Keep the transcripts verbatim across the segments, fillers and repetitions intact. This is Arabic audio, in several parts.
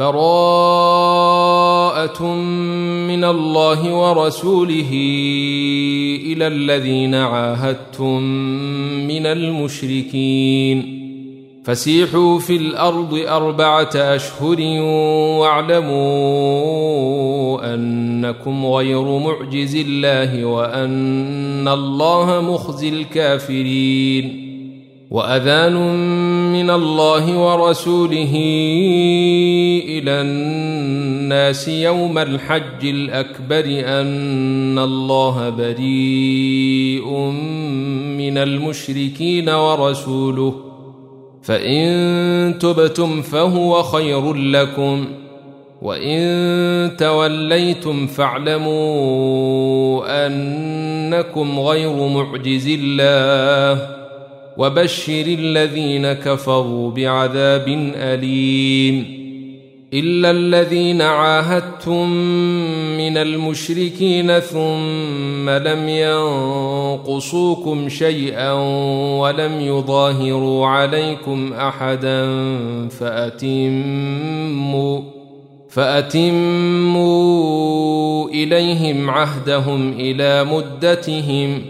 براءة من الله ورسوله إلى الذين عاهدتم من المشركين فسيحوا في الأرض أربعة أشهر واعلموا أنكم غير معجز الله وأن الله مخزي الكافرين وأذان من الله ورسوله إلى الناس يوم الحج الأكبر أن الله بريء من المشركين ورسوله فإن تبتم فهو خير لكم وإن توليتم فاعلموا أنكم غير معجز الله وبشر الذين كفروا بعذاب أليم إلا الذين عاهدتم من المشركين ثم لم ينقصوكم شيئا ولم يظاهروا عليكم أحدا فأتموا فأتموا إليهم عهدهم إلى مدتهم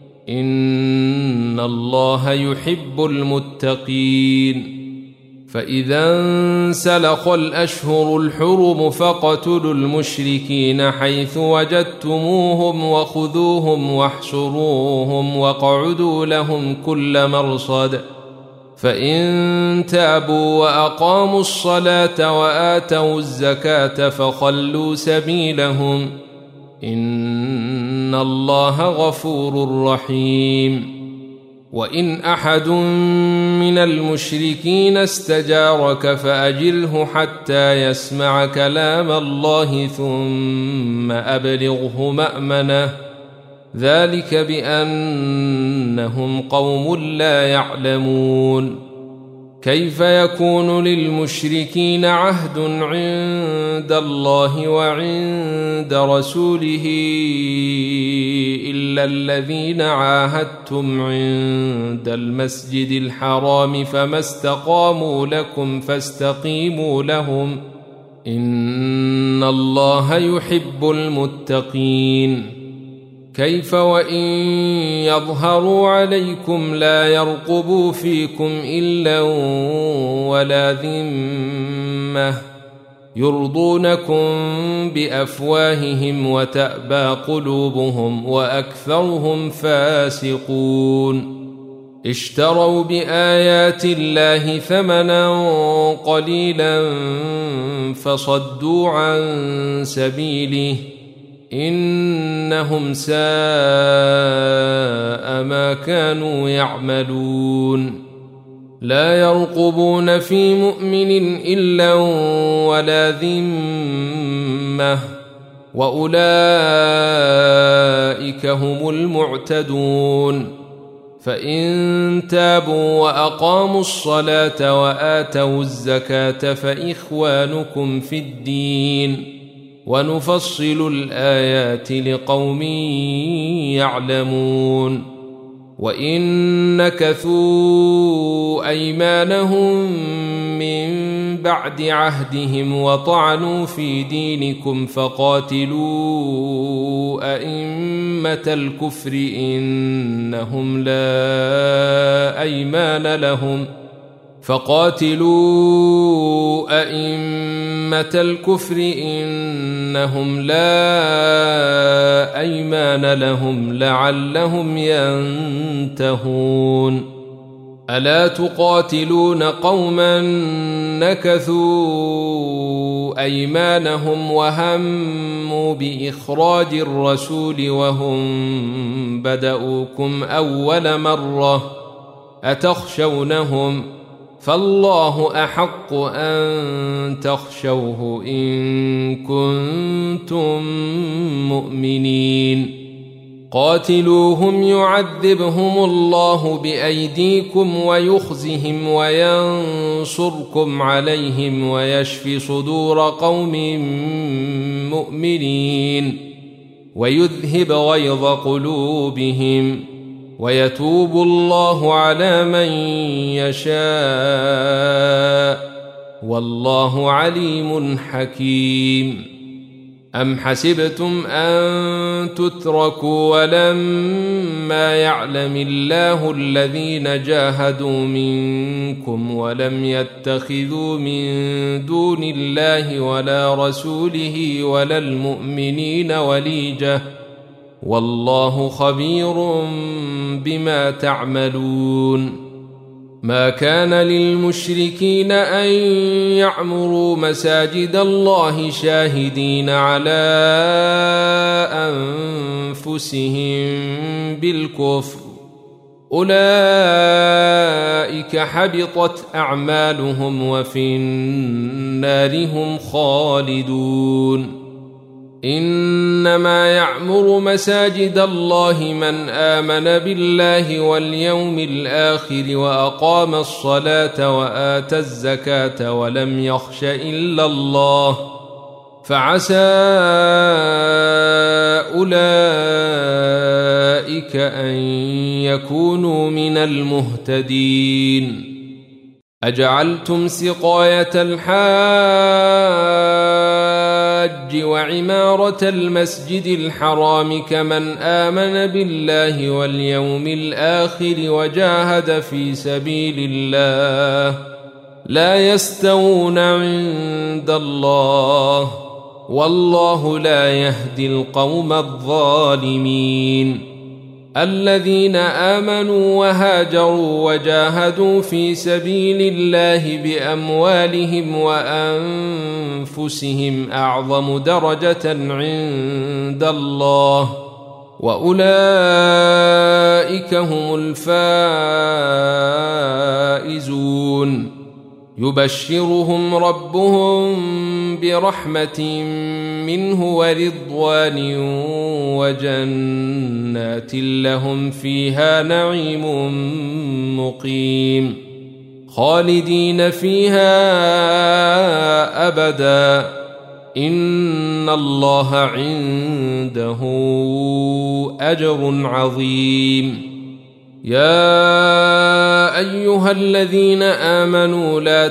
إن الله يحب المتقين فإذا انسلخ الأشهر الحرم فاقتلوا المشركين حيث وجدتموهم وخذوهم واحصروهم واقعدوا لهم كل مرصد فإن تابوا وأقاموا الصلاة وآتوا الزكاة فخلوا سبيلهم إن الله غفور رحيم وإن أحد من المشركين استجارك فأجره حتى يسمع كلام الله ثم أبلغه مأمنه ذلك بأنهم قوم لا يعلمون كيف يكون للمشركين عهد عند الله وعند رسوله إلا الذين عاهدتم عند المسجد الحرام فما استقاموا لكم فاستقيموا لهم إن الله يحب المتقين كيف وإن يظهروا عليكم لا يرقبوا فيكم إلا ولا ذمة يرضونكم بأفواههم وتأبى قلوبهم وأكثرهم فاسقون اشتروا بآيات الله ثمنا قليلا فصدوا عن سبيله إنهم ساء ما كانوا يعملون لا يرقبون في مؤمن إلا ولا ذمة وأولئك هم المعتدون فإن تابوا وأقاموا الصلاة وآتوا الزكاة فإخوانكم في الدين ونفصل الآيات لقوم يعلمون وإن نكثوا أيمانهم من بعد عهدهم وطعنوا في دينكم فقاتلوا أئمة الكفر إنهم لا أيمان لهم فقاتلوا أئمة الكفر إنهم لا أيمان لهم لعلهم ينتهون ألا تقاتلون قوما نكثوا أيمانهم وهموا بإخراج الرسول وهم بدؤوكم أول مرة أتخشونهم فالله أحق أن تخشوه إن كنتم مؤمنين قاتلوهم يعذبهم الله بأيديكم ويخزهم وينصركم عليهم ويشف صدور قوم مؤمنين ويذهب غيظ قلوبهم ويتوب الله على من يشاء والله عليم حكيم. أم حسبتم أن تتركوا ولما يعلم الله الذين جاهدوا منكم ولم يتخذوا من دون الله ولا رسوله ولا المؤمنين وليجة والله خبير بما تعملون. ما كان للمشركين أن يعمروا مساجد الله شاهدين على أنفسهم بالكفر أولئك حبطت أعمالهم وفي النار هم خالدون. إنما يعمر مساجد الله من آمن بالله واليوم الآخر وأقام الصلاة وآتى الزكاة ولم يخش إلا الله فعسى أولئك أن يكونوا من المهتدين. أجعلتم سقاية الحاج وعمارة المسجد الحرام كمن آمن بالله واليوم الآخر وجاهد في سبيل الله لا يستوون عند الله والله لا يهدي القوم الظالمين. الذين آمنوا وهاجروا وجاهدوا في سبيل الله بأموالهم وأنفسهم أعظم درجة عند الله وأولئك هم الفائزون. يبشرهم ربهم برحمة منه ورضوان وجنات لهم فيها نعيم مقيم خالدين فيها أبدا إن الله عنده أجر عظيم. يا أيها الذين آمنوا لا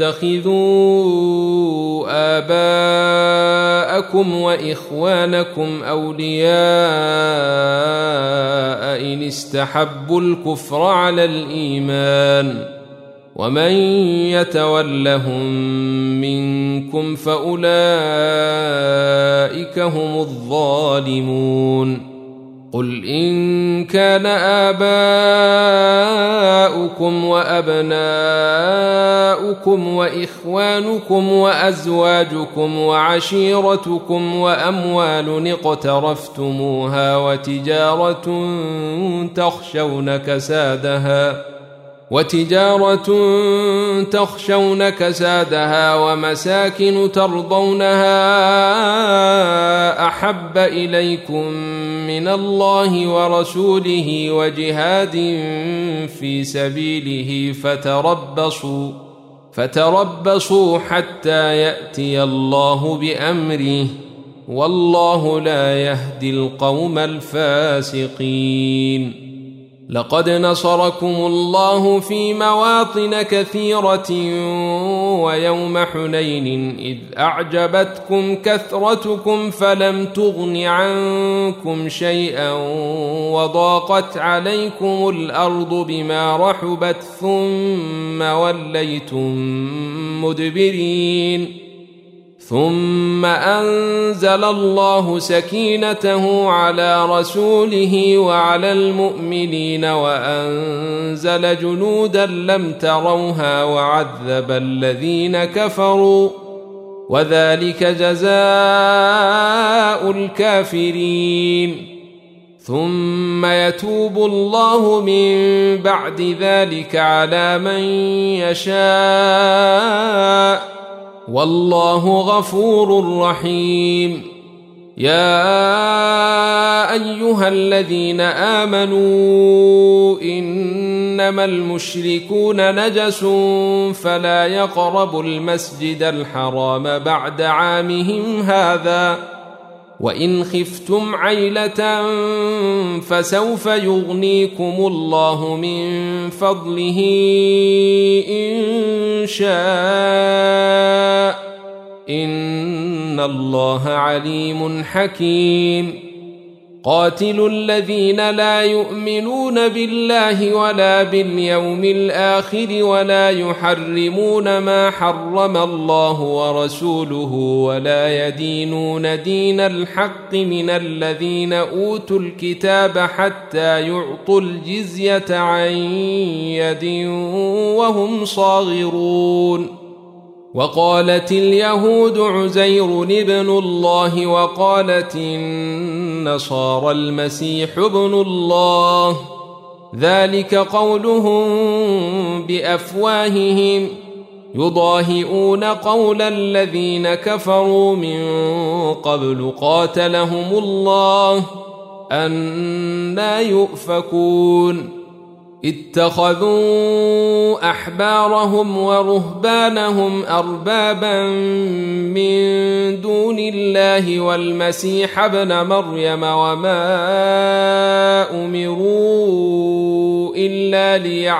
تتخذوا آباءكم وإخوانكم أولياء إن استحبوا الكفر على الإيمان ومن يتولهم منكم فأولئك هم الظالمون. قل إن كان آباؤكم وأبناؤكم وإخوانكم وأزواجكم وعشيرتكم وأموال اقترفتموها وتجارة تخشون كسادها وتجارة تخشون كسادها ومساكن ترضونها أحب إليكم من الله ورسوله وجهاد في سبيله فتربصوا فتربصوا حتى يأتي الله بأمره والله لا يهدي القوم الفاسقين. لقد نصركم الله في مواطن كثيرة ويوم حنين إذ أعجبتكم كثرتكم فلم تغن عنكم شيئا وضاقت عليكم الأرض بما رحبت ثم وليتم مدبرين ثم أنزل الله سكينته على رسوله وعلى المؤمنين وأنزل جنودا لم تروها وعذب الذين كفروا وذلك جزاء الكافرين. ثم يتوب الله من بعد ذلك على من يشاء والله غفور رحيم. يا أيها الذين آمنوا إنما المشركون نجس فلا يقربوا المسجد الحرام بعد عامهم هذا وإن خفتم عيلة فسوف يغنيكم الله من فضله إن شاء إن الله عليم حكيم قاتلوا الذين لا يؤمنون بالله ولا باليوم الآخر ولا يحرمون ما حرم الله ورسوله ولا يدينون دين الحق من الذين أوتوا الكتاب حتى يعطوا الجزية عن يد وهم صاغرون وقالت اليهود عزير ابن الله وقالت النصارى المسيح ابن الله ذلك قولهم بأفواههم يضاهئون قول الذين كفروا من قبل قاتلهم الله أنى يؤفكون اتخذوا أحبارهم ورهبانهم أربابا من دون الله والمسيح ابن مريم وما أمروا إلا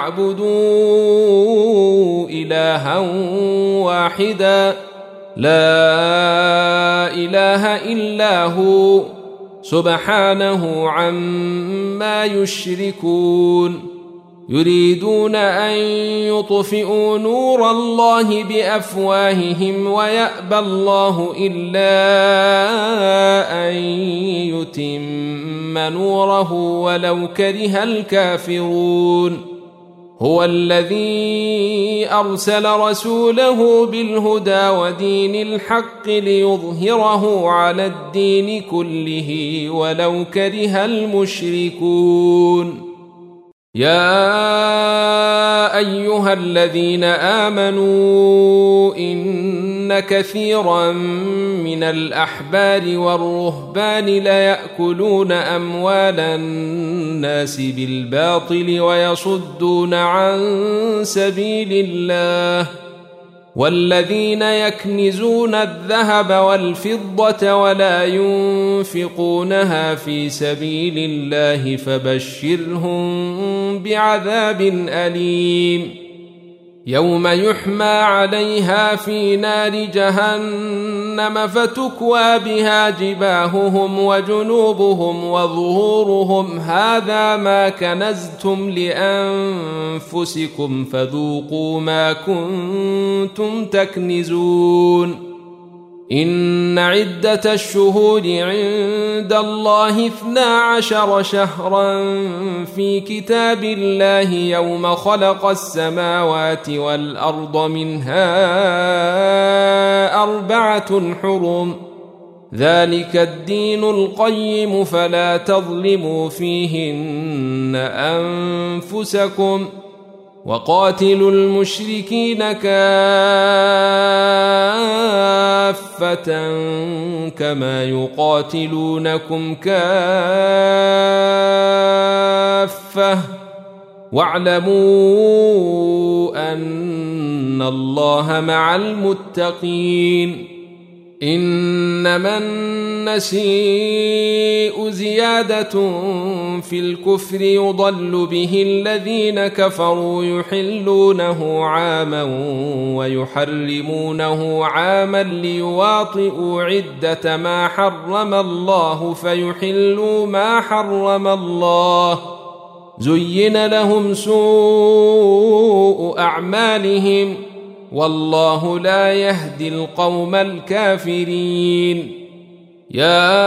ليعبدوا إلها واحدا لا إله إلا هو سبحانه عما يشركون يريدون أن يطفئوا نور الله بأفواههم ويأبى الله إلا أن يتم نوره ولو كره الكافرون هو الذي أرسل رسوله بالهدى ودين الحق ليظهره على الدين كله ولو كره المشركون يا أيها الذين آمنوا إن كثيرا من الأحبار والرهبان ليأكلون أموال الناس بالباطل ويصدون عن سبيل الله والذين يكنزون الذهب والفضة ولا ينفقونها في سبيل الله فبشرهم بعذاب أليم يوم يحمى عليها في نار جهنم فتكوى بها جباههم وجنوبهم وظهورهم هذا ما كنزتم لأنفسكم فذوقوا ما كنتم تكنزون إن عدة الشهور عند الله اثنا عشر شهرا في كتاب الله يوم خلق السماوات والأرض منها أربعة حرم ذلك الدين القيم فلا تظلموا فيهن أنفسكم وقاتلوا المشركين كافة كما يقاتلونكم كافة واعلموا أن الله مع المتقين إنما النسيء زيادة في الكفر يضل به الذين كفروا يحلونه عاما ويحرمونه عاما ليواطئوا عدة ما حرم الله فيحلوا ما حرم الله زين لهم سوء أعمالهم والله لا يهدي القوم الكافرين يا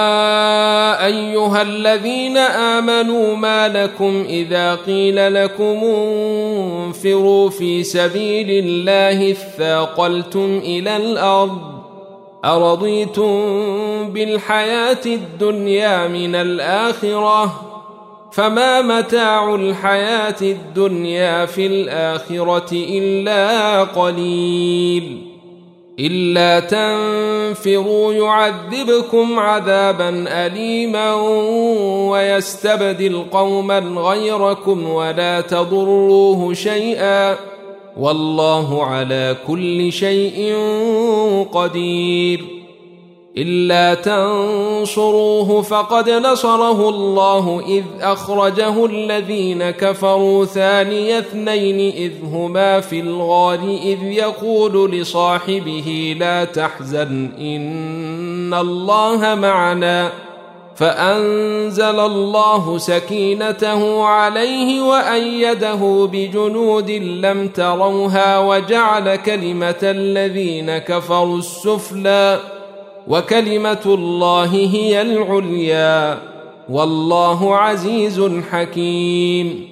أيها الذين آمنوا ما لكم إذا قيل لكم انفروا في سبيل الله اثاقلتم إلى الأرض أرضيتم بالحياة الدنيا من الآخرة فما متاع الحياة الدنيا في الآخرة إلا قليل إلا تنفروا يعذبكم عذابا أليما ويستبدل قوما غيركم ولا تضروه شيئا والله على كل شيء قدير إلا تنصروه فقد نصره الله إذ أخرجه الذين كفروا ثاني اثنين إذ هما في الغار إذ يقول لصاحبه لا تحزن إن الله معنا فأنزل الله سكينته عليه وأيده بجنود لم تروها وجعل كلمة الذين كفروا السفلى وكلمة الله هي العليا والله عزيز حكيم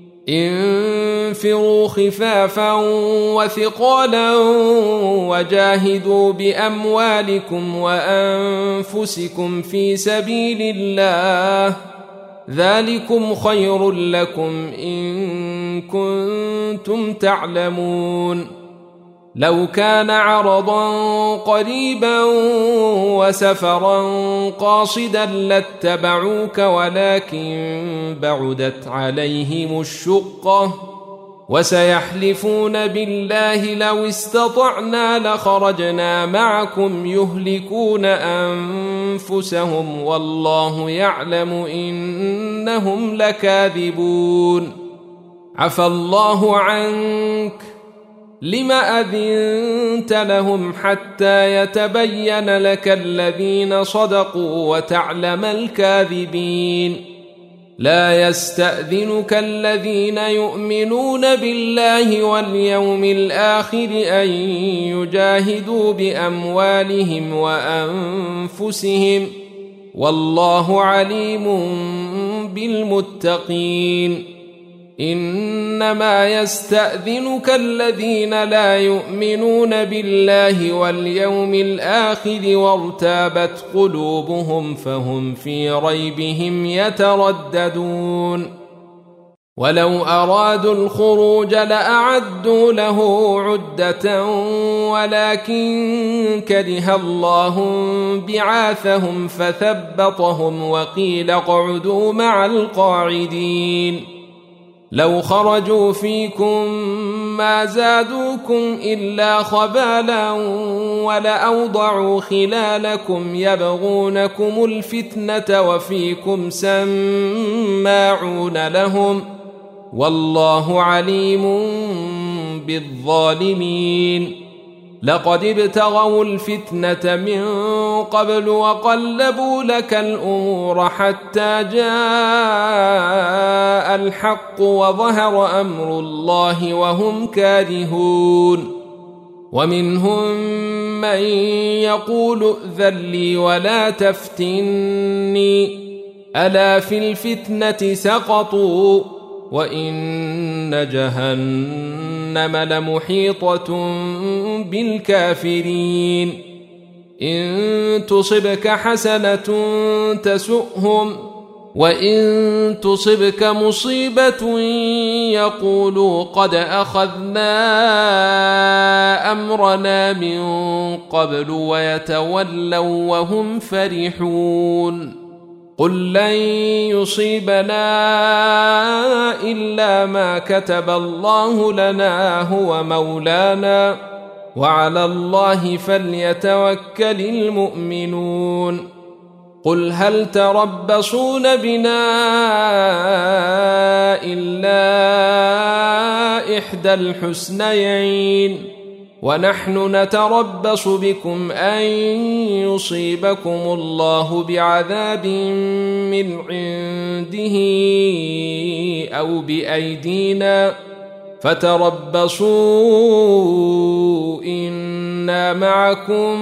انفروا خفافا وثقالا وجاهدوا بأموالكم وأنفسكم في سبيل الله ذلكم خير لكم إن كنتم تعلمون لو كان عرضا قريبا وسفرا قاصدا لاتبعوك ولكن بعدت عليهم الشقة وسيحلفون بالله لو استطعنا لخرجنا معكم يهلكون أنفسهم والله يعلم إنهم لكاذبون عفى الله عنك لم أذنت لهم حتى يتبين لك الذين صدقوا وتعلم الكاذبين لا يستأذنك الذين يؤمنون بالله واليوم الآخر أن يجاهدوا بأموالهم وأنفسهم والله عليم بالمتقين إنما يستأذنك الذين لا يؤمنون بالله واليوم الآخر وارتابت قلوبهم فهم في ريبهم يترددون ولو أرادوا الخروج لأعدوا له عدة ولكن كره الله بعاثهم فثبطهم وقيل اقعدوا مع القاعدين لو خرجوا فيكم ما زادوكم إلا خبالا ولأوضعوا خلالكم يبغونكم الفتنة وفيكم سماعون لهم والله عليم بالظالمين لقد ابتغوا الفتنة من قبل وقلبوا لك الأمور حتى جاء الحق وظهر أمر الله وهم كارهون ومنهم من يقول ائذن لي ولا تفتني ألا في الفتنة سقطوا وإن جهنم لمحيطة بالكافرين إن تصبك حسنة تسؤهم وإن تصبك مصيبة يقولوا قد أخذنا أمرنا من قبل ويتولوا وهم فرحون قل لن يصيبنا إلا ما كتب الله لنا هو مولانا وعلى الله فليتوكل المؤمنون قل هل تربصون بنا إلا إحدى الحسنيين ونحن نتربص بكم أن يصيبكم الله بعذاب من عنده أو بأيدينا فتربصوا إنا معكم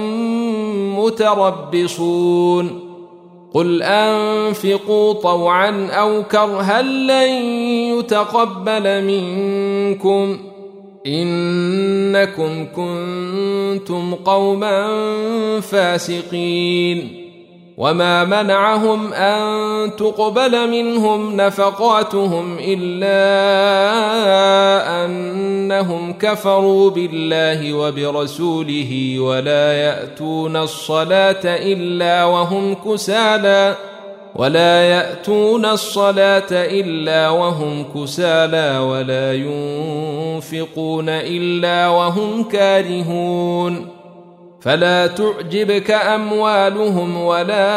متربصون قل أنفقوا طوعا أو كرها لن يتقبل منكم إنكم كنتم قوما فاسقين وما منعهم أن تقبل منهم نفقاتهم إلا أنهم كفروا بالله وبرسوله ولا يأتون الصلاة إلا وهم كسالى ولا يأتون الصلاة إلا وهم كسالى ولا ينفقون إلا وهم كارهون فلا تعجبك أموالهم ولا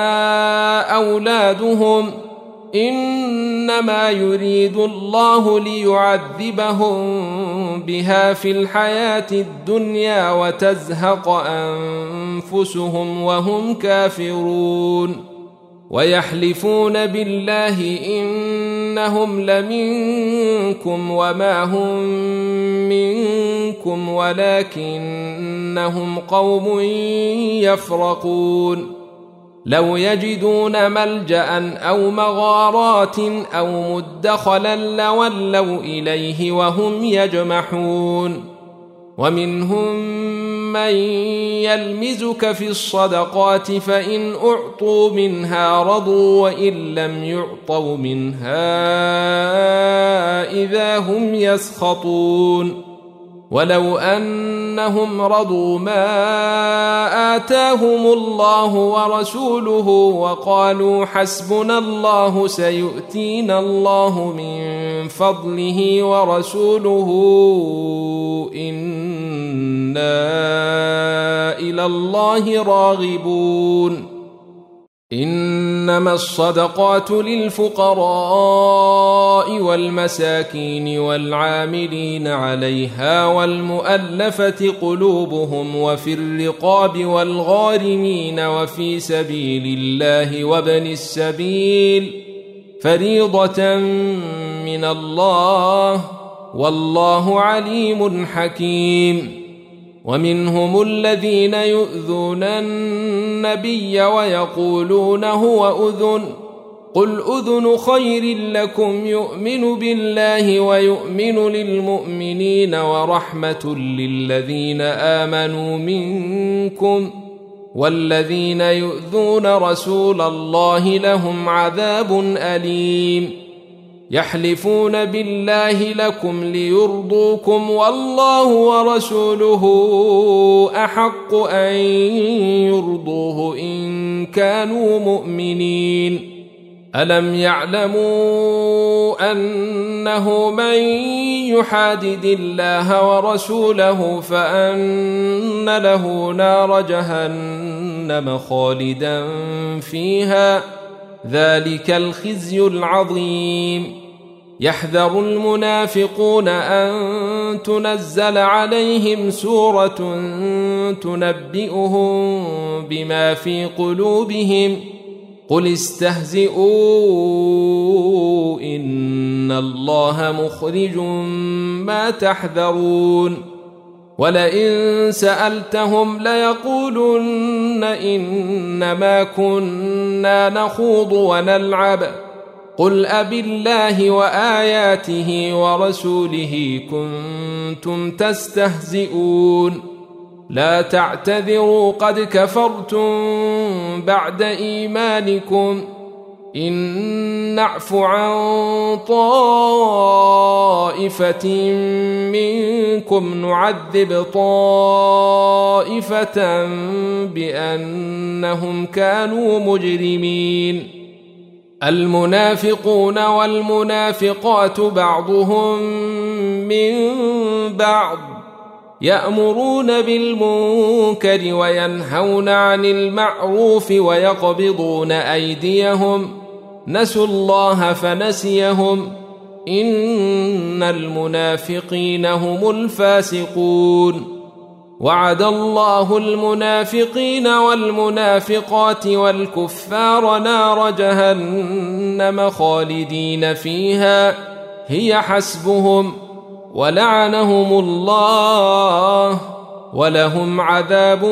أولادهم، إنما يريد الله ليعذبهم بها في الحياة الدنيا وتزهق أنفسهم وهم كافرون. ويحلفون بالله إنهم لمنكم وما هم منكم ولكنهم قوم يفرقون. لو يجدون ملجأ أو مغارات أو مدخلا لولوا إليه وهم يجمحون. ومنهم من يلمزك في الصدقات فإن أعطوا منها رضوا وإن لم يعطوا منها إذا هم يسخطون. ولو أنهم رضوا ما آتاهم الله ورسوله وقالوا حسبنا الله سيؤتينا الله من فضله ورسوله إنا إلى الله راغبون. إنما الصدقات للفقراء والمساكين والعاملين عليها والمؤلفة قلوبهم وفي الرقاب والغارمين وفي سبيل الله وابن السبيل فريضة من الله والله عليم حكيم. ومنهم الذين يؤذون النبي ويقولون هو أذن، قل أذن خير لكم يؤمن بالله ويؤمن للمؤمنين ورحمة للذين آمنوا منكم، والذين يؤذون رسول الله لهم عذاب أليم. يحلفون بالله لكم ليرضوكم والله ورسوله أحق أن يرضوه إن كانوا مؤمنين. ألم يعلموا أنه من يحادد الله ورسوله فأن له نار جهنم خالدا فيها، ذلك الخزي العظيم. يحذر المنافقون أن تنزل عليهم سورة تنبئهم بما في قلوبهم، قل استهزئوا إن الله مخرج ما تحذرون. ولئن سألتهم ليقولن إنما كنا نخوض ونلعب، قل أبالله وآياته ورسوله كنتم تستهزئون. لا تعتذروا قد كفرتم بعد إيمانكم، إن نعف عن طائفة منكم نعذب طائفة بأنهم كانوا مجرمين. المنافقون والمنافقات بعضهم من بعض، يأمرون بالمنكر وينهون عن المعروف ويقبضون أيديهم، نسوا الله فنسيهم، إن المنافقين هم الفاسقون. وعد الله المنافقين والمنافقات والكفار نار جهنم خالدين فيها هي حسبهم، ولعنهم الله ولهم عذاب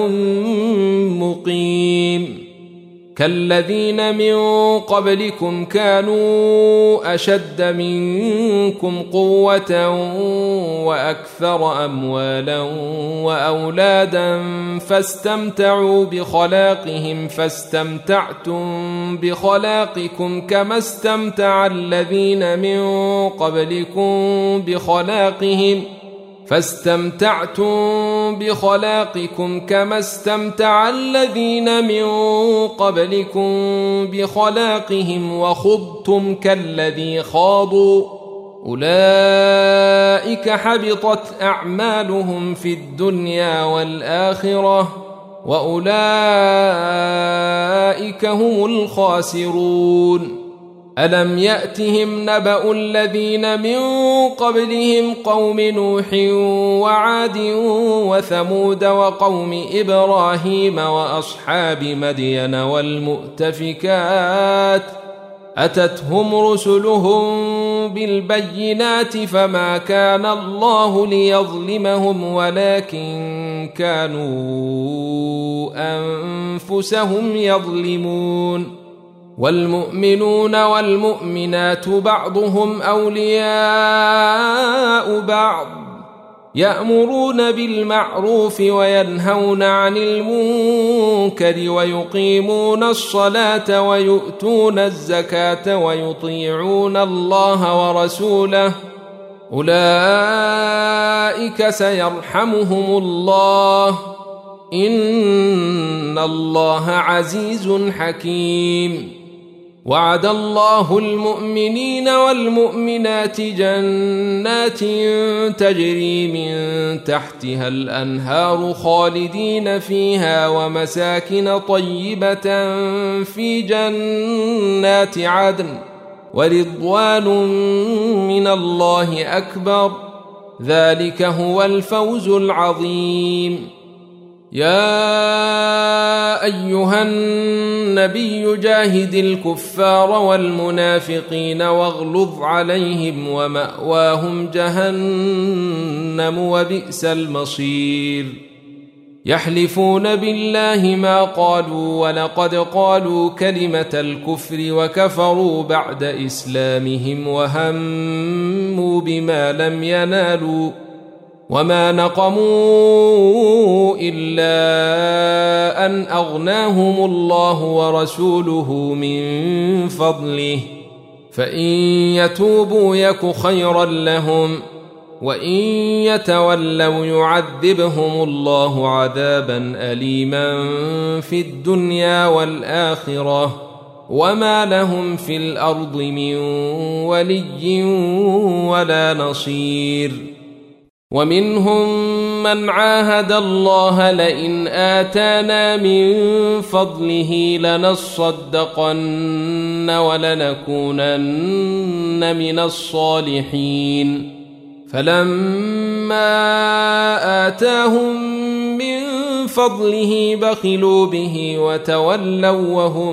مقيم. كالذين من قبلكم كانوا أشد منكم قوة وأكثر أموالا وأولادا فاستمتعوا بخلاقهم فاستمتعتم بخلاقكم كما استمتع الذين من قبلكم بخلاقهم فاستمتعتم بخلاقكم كما استمتع الذين من قبلكم بخلاقهم وخضتم كالذي خاضوا أولئك حبطت أعمالهم في الدنيا والآخرة وأولئك هم الخاسرون ألم يأتهم نبأ الذين من قبلهم قوم نوح وعاد وثمود وقوم إبراهيم وأصحاب مدين والمؤتفكات أتتهم رسلهم بالبينات فما كان الله ليظلمهم ولكن كانوا أنفسهم يظلمون والمؤمنون والمؤمنات بعضهم أولياء بعض يأمرون بالمعروف وينهون عن المنكر ويقيمون الصلاة ويؤتون الزكاة ويطيعون الله ورسوله أولئك سيرحمهم الله إن الله عزيز حكيم وعد الله المؤمنين والمؤمنات جنات تجري من تحتها الأنهار خالدين فيها ومساكن طيبة في جنات عدن ورضوان من الله أكبر ذلك هو الفوز العظيم يا أيها النبي جاهد الكفار والمنافقين واغلظ عليهم ومأواهم جهنم وبئس المصير يحلفون بالله ما قالوا ولقد قالوا كلمة الكفر وكفروا بعد إسلامهم وهموا بما لم ينالوا وما نقموا إلا أن أغناهم الله ورسوله من فضله فإن يتوبوا يك خيرا لهم وإن يتولوا يعذبهم الله عذابا أليما في الدنيا والآخرة وما لهم في الأرض من ولي ولا نصير ومنهم من عاهد الله لئن آتانا من فضله لنصدقن ولنكونن من الصالحين فلما آتاهم من فضله بخلوا به وتولوا وهم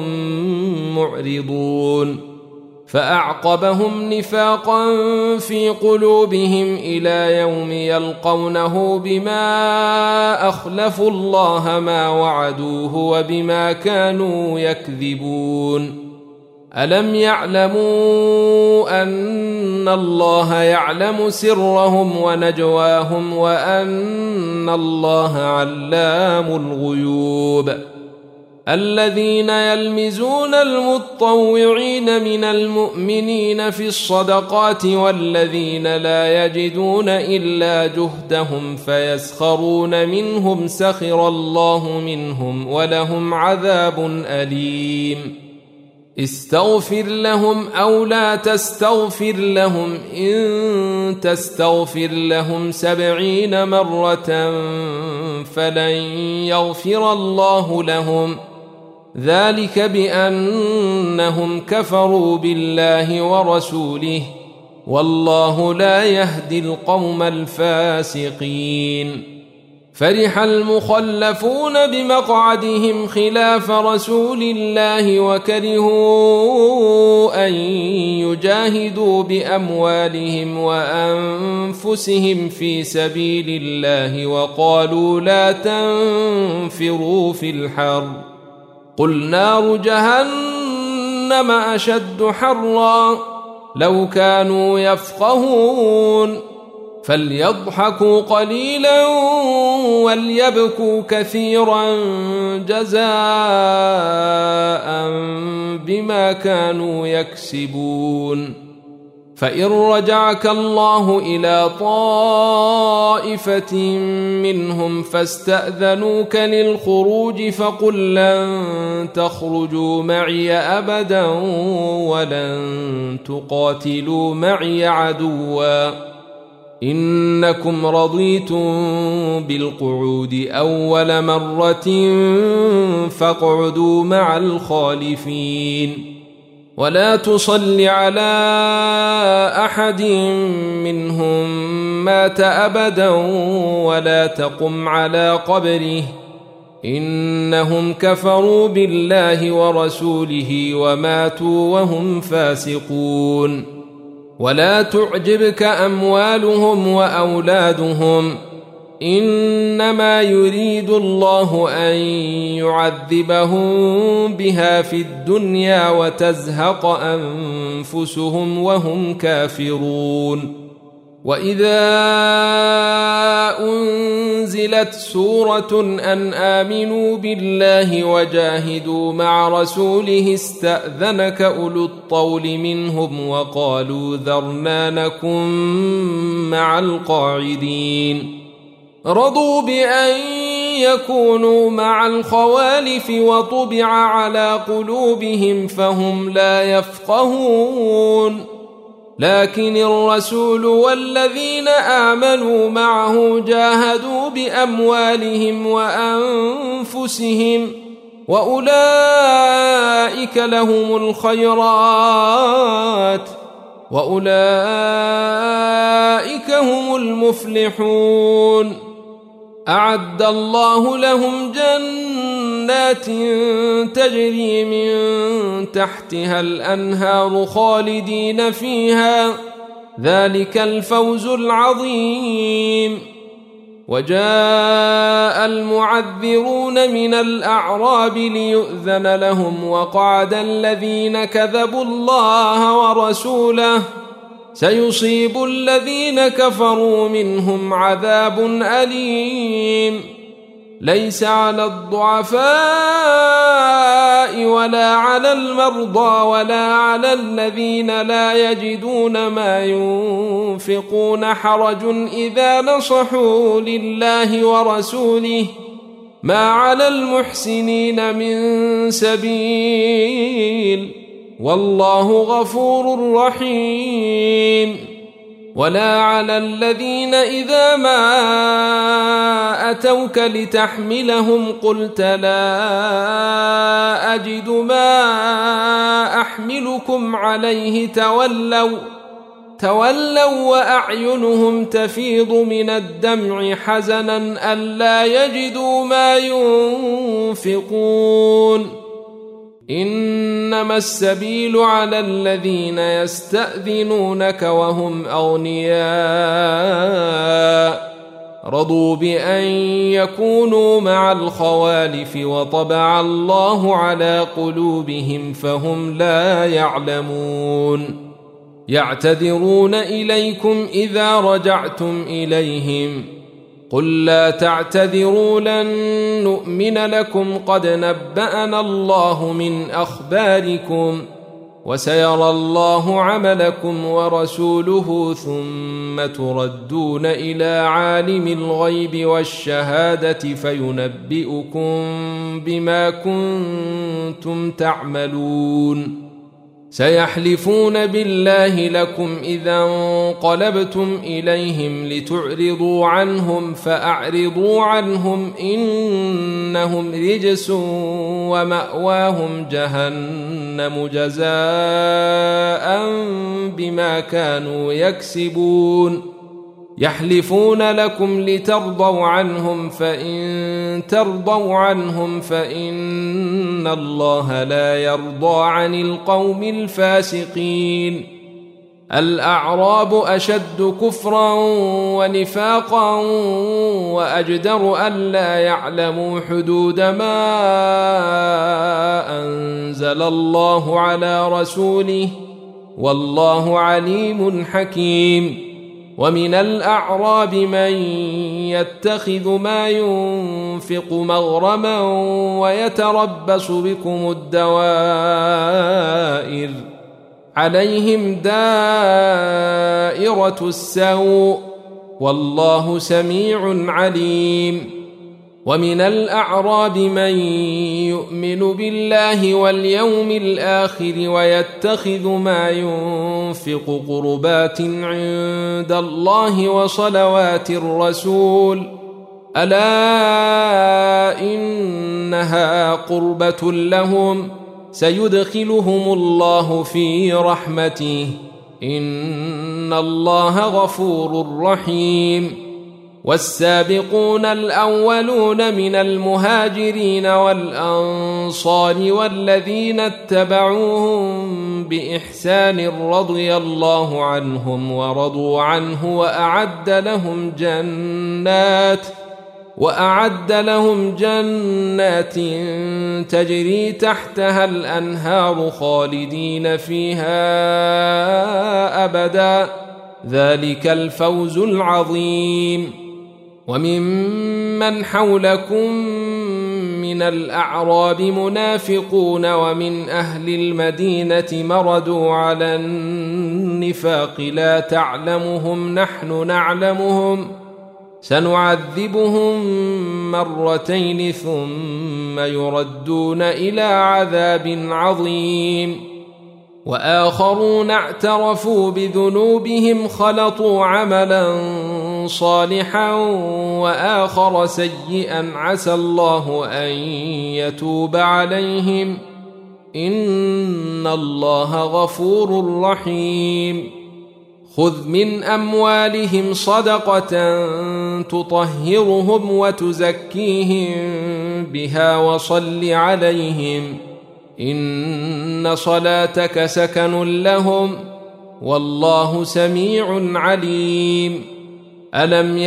معرضون فأعقبهم نفاقا في قلوبهم إلى يوم يلقونه بما أخلفوا الله ما وعدوه وبما كانوا يكذبون ألم يعلموا أن الله يعلم سرهم ونجواهم وأن الله علام الغيوب الذين يلمزون المتطوعين من المؤمنين في الصدقات والذين لا يجدون إلا جهدهم فيسخرون منهم سخر الله منهم ولهم عذاب أليم استغفر لهم أو لا تستغفر لهم إن تستغفر لهم سبعين مرة فلن يغفر الله لهم ذلك بأنهم كفروا بالله ورسوله والله لا يهدي القوم الفاسقين فرح المخلفون بمقعدهم خلاف رسول الله وكرهوا أن يجاهدوا بأموالهم وأنفسهم في سبيل الله وقالوا لا تنفروا في الحر قل نار جهنم أشد حرا لو كانوا يفقهون فليضحكوا قليلا وليبكوا كثيرا جزاء بما كانوا يكسبون فإن رجعك الله إلى طائفة منهم فاستأذنوك للخروج فقل لن تخرجوا معي أبدا ولن تقاتلوا معي عدوا إنكم رضيتم بالقعود أول مرة فاقعدوا مع الخالفين ولا تصل على أحد منهم مات أبدا ولا تقم على قبره إنهم كفروا بالله ورسوله وماتوا وهم فاسقون ولا تعجبك أموالهم وأولادهم إنما يريد الله أن يعذبهم بها في الدنيا وتزهق أنفسهم وهم كافرون وإذا أنزلت سورة أن آمنوا بالله وجاهدوا مع رسوله استأذنك أولو الطول منهم وقالوا ذرنا نكن مع القاعدين رضوا بأن يكونوا مع الخوالف وطبع على قلوبهم فهم لا يفقهون لكن الرسول والذين آمنوا معه جاهدوا بأموالهم وأنفسهم وأولئك لهم الخيرات وأولئك هم المفلحون أعد الله لهم جنات تجري من تحتها الأنهار خالدين فيها ذلك الفوز العظيم وجاء المعذرون من الأعراب ليؤذن لهم وقعد الذين كذبوا الله ورسوله سيصيب الذين كفروا منهم عذاب أليم ليس على الضعفاء ولا على المرضى ولا على الذين لا يجدون ما ينفقون حرج إذا نصحوا لله ورسوله ما على المحسنين من سبيل والله غفور رحيم ولا على الذين إذا ما أتوك لتحملهم قلت لا أجد ما أحملكم عليه تولوا تولوا وأعينهم تفيض من الدمع حزنا ألا يجدوا ما ينفقون إنما السبيل على الذين يستأذنونك وهم أغنياء رضوا بأن يكونوا مع الخوالف وطبع الله على قلوبهم فهم لا يعلمون يعتذرون إليكم إذا رجعتم إليهم قل لا تعتذروا لن نؤمن لكم قد نبأنا الله من أخباركم وسيرى الله عملكم ورسوله ثم تردون إلى عالم الغيب والشهادة فينبئكم بما كنتم تعملون سيحلفون بالله لكم إذا انقلبتم إليهم لتعرضوا عنهم فأعرضوا عنهم إنهم رجس ومأواهم جهنم جزاء بما كانوا يكسبون يحلفون لكم لترضوا عنهم فإن ترضوا عنهم فإن الله لا يرضى عن القوم الفاسقين الأعراب أشد كفرا ونفاقا وأجدر ألا يعلموا حدود ما أنزل الله على رسوله والله عليم حكيم ومن الأعراب من يتخذ ما ينفق مغرما ويتربص بكم الدوائر عليهم دائرة السوء والله سميع عليم. ومن الأعراب من يؤمن بالله واليوم الآخر ويتخذ ما ينفق قربات عند الله وصلوات الرسول ألا إنها قربة لهم سيدخلهم الله في رحمته إن الله غفور رحيم. والسابقون الأولون من المهاجرين والأنصار والذين اتبعوهم بإحسان رضي الله عنهم ورضوا عنه وأعد لهم جنات وأعد لهم جنات تجري تحتها الأنهار خالدين فيها أبدا ذلك الفوز العظيم. وممن حولكم من الأعراب منافقون ومن أهل المدينة مردوا على النفاق لا تعلمهم نحن نعلمهم سنعذبهم مرتين ثم يردون إلى عذاب عظيم. وآخرون اعترفوا بذنوبهم خلطوا عملا صالحا وآخر سيئا عسى الله أن يتوب عليهم إن الله غفور رحيم. خذ من أموالهم صدقة تطهرهم وتزكيهم بها وصل عليهم إن صلاتك سكن لهم والله سميع عليم. ألم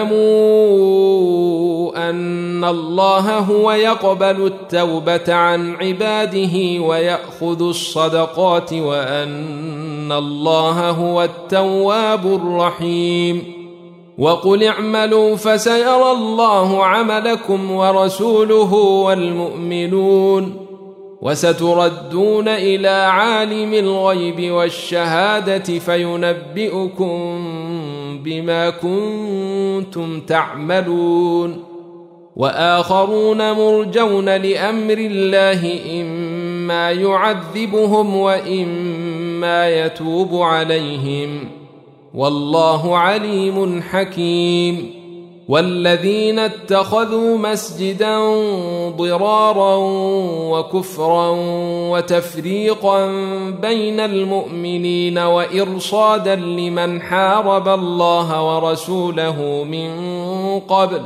يعلموا أن الله هو يقبل التوبة عن عباده ويأخذ الصدقات وأن الله هو التواب الرحيم. وقل اعملوا فسيرى الله عملكم ورسوله والمؤمنون وستردون إلى عالم الغيب والشهادة فينبئكم بما كنتم تعملون. وآخرون مرجون لأمر الله إما يعذبهم وإما يتوب عليهم والله عليم حكيم. والذين اتخذوا مسجدا ضرارا وكفرا وتفريقا بين المؤمنين وإرصادا لمن حارب الله ورسوله من قبل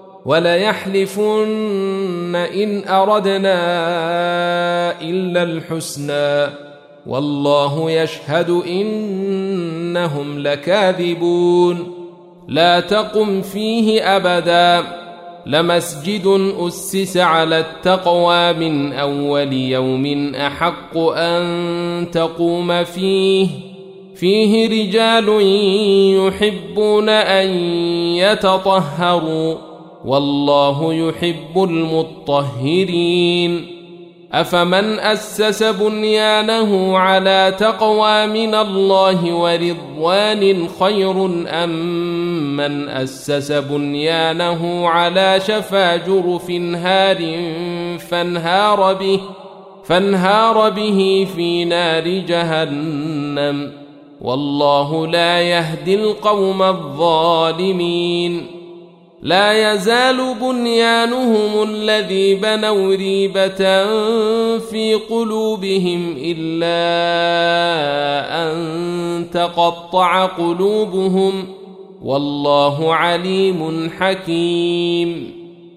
وليحلفن إن أردنا إلا الحسنى والله يشهد إنهم لكاذبون. لا تقم فيه أبدا لمسجد أسس على التقوى من أول يوم أحق أن تقوم فيه فيه رجال يحبون أن يتطهروا والله يحب المطهرين. أفمن أسس بنيانه على تقوى من الله ورضوان خير أم من أسس بنيانه على شفا جرف هار فانهار به, فانهار به في نار جهنم والله لا يهدي القوم الظالمين. لا يزال بنيانهم الذي بنوا ريبة في قلوبهم إلا أن تقطع قلوبهم والله عليم حكيم.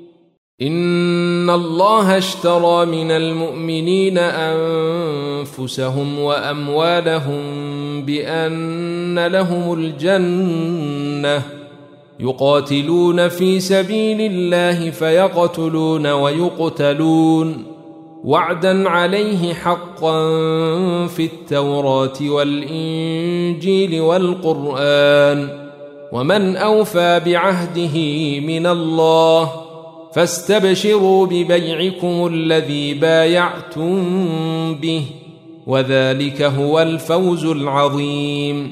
إن الله اشترى من المؤمنين أنفسهم وأموالهم بأن لهم الجنة يقاتلون في سبيل الله فيقتلون ويقتلون وعدا عليه حقا في التوراة والإنجيل والقرآن ومن أوفى بعهده من الله فاستبشروا ببيعكم الذي بايعتم به وذلك هو الفوز العظيم.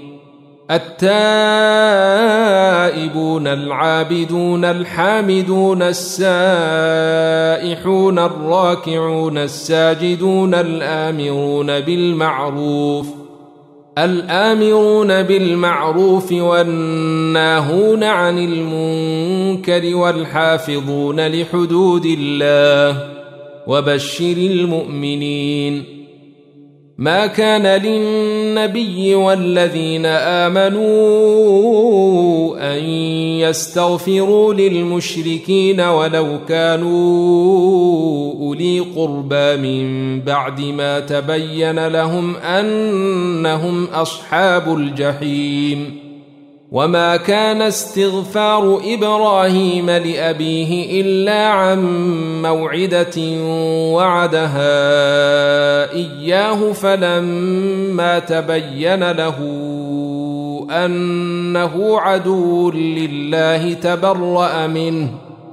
التائبون العابدون الحامدون السائحون الراكعون الساجدون الآمرون بالمعروف الآمرون بالمعروف والناهون عن المنكر والحافظون لحدود الله وبشر المؤمنين. ما كان للنبي والذين آمنوا أن يستغفروا للمشركين ولو كانوا أولي قربى من بعد ما تبين لهم أنهم أصحاب الجحيم. وما كان استغفار إبراهيم لأبيه إلا عن موعدة وعدها إياه فلما تبين له أنه عدو لله تبرأ منه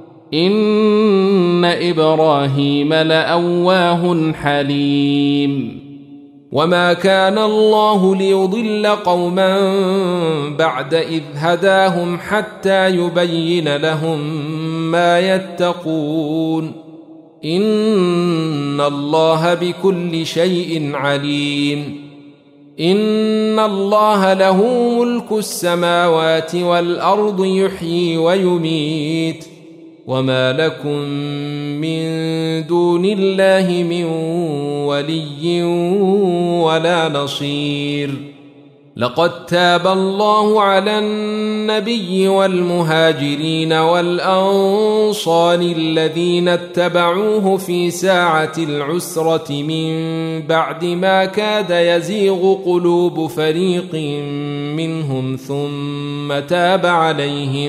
إن إبراهيم لأواه حليم. وما كان الله ليضل قوما بعد إذ هداهم حتى يبين لهم ما يتقون إن الله بكل شيء عليم. إن الله له ملك السماوات والأرض يحيي ويميت وما لكم من دون الله من ولي ولا نصير. لقد تاب الله على النبي والمهاجرين والأنصار الذين اتبعوه في ساعة العسرة من بعد ما كاد يزيغ قلوب فريق منهم ثم تاب عليهم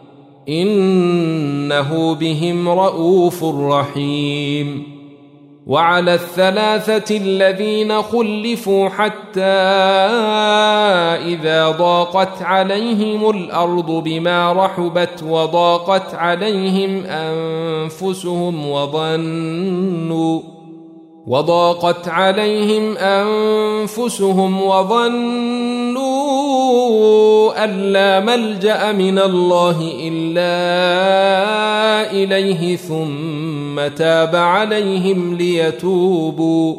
إنه بهم رؤوف رحيم. وعلى الثلاثة الذين خلفوا حتى إذا ضاقت عليهم الأرض بما رحبت وضاقت عليهم أنفسهم وظنوا وضاقت عليهم أنفسهم وظنوا أن لا ملجأ من الله إلا إليه ثم تاب عليهم ليتوبوا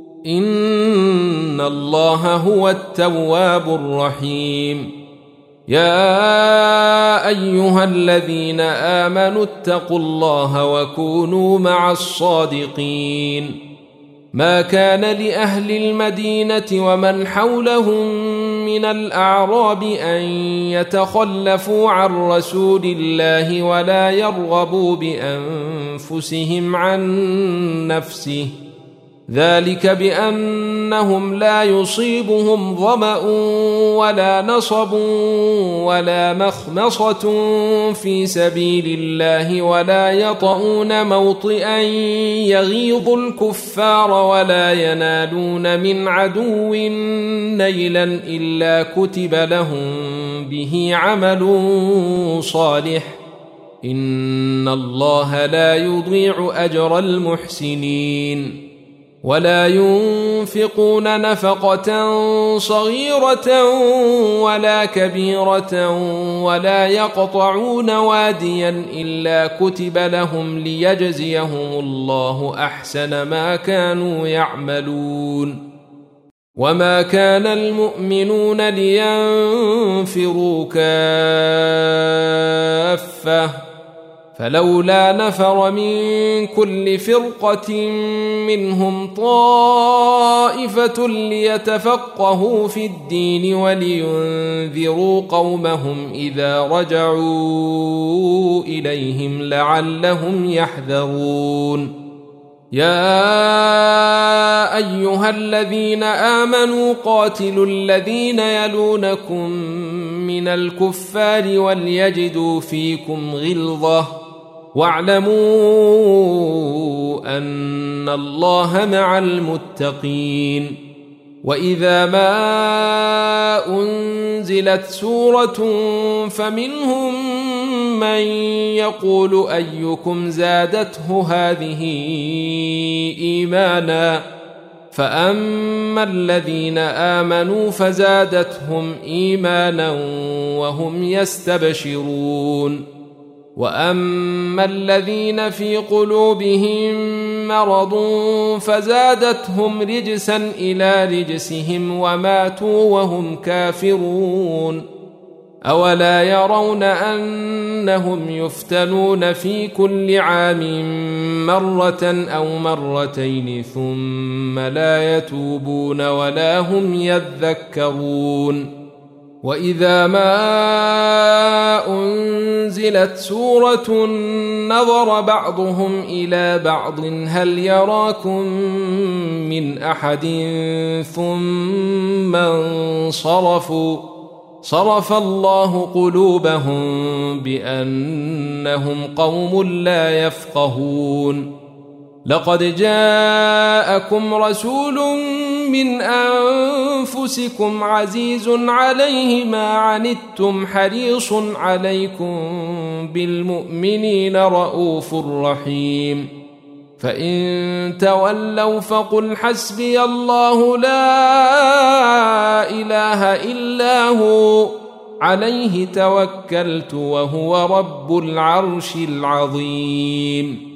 إن الله هو التواب الرحيم. يا أيها الذين آمنوا اتقوا الله وكونوا مع الصادقين. ما كان لأهل المدينة ومن حولهم من الأعراب أن يتخلفوا عن رسول الله ولا يرغبوا بأنفسهم عن نفسه ذلك بأنهم لا يصيبهم ظمأ ولا نصب ولا مخمصة في سبيل الله ولا يطؤون موطئا يغيظ الكفار ولا ينالون من عدو نيلا إلا كتب لهم به عمل صالح إن الله لا يضيع أجر المحسنين. ولا ينفقون نفقة صغيرة ولا كبيرة ولا يقطعون واديا إلا كتب لهم ليجزيهم الله أحسن ما كانوا يعملون. وما كان المؤمنون لينفروا كافة فلولا نفر من كل فرقة منهم طائفة ليتفقهوا في الدين ولينذروا قومهم إذا رجعوا إليهم لعلهم يحذرون. يا أيها الذين آمنوا قاتلوا الذين يلونكم من الكفار وليجدوا فيكم غلظة واعلموا أن الله مع المتقين. وإذا ما أنزلت سورة فمنهم من يقول أيكم زادته هذه إيمانا فأما الذين آمنوا فزادتهم إيمانا وهم يستبشرون وأما الذين في قلوبهم مرض فزادتهم رجسا إلى رجسهم وماتوا وهم كافرون أولا يرون أنهم يفتنون في كل عام مرة أو مرتين ثم لا يتوبون ولا هم يذكرون وإذا ما أنزلت سورة نظر بعضهم إلى بعض هل يراكم من أحد ثم انصرفوا صرف الله قلوبهم بأنهم قوم لا يفقهون لقد جاءكم رسول من أنفسكم عزيز عليه ما عنتم حريص عليكم بالمؤمنين رؤوف رحيم فإن تولوا فقل حسبي الله لا إله إلا هو عليه توكلت وهو رب العرش العظيم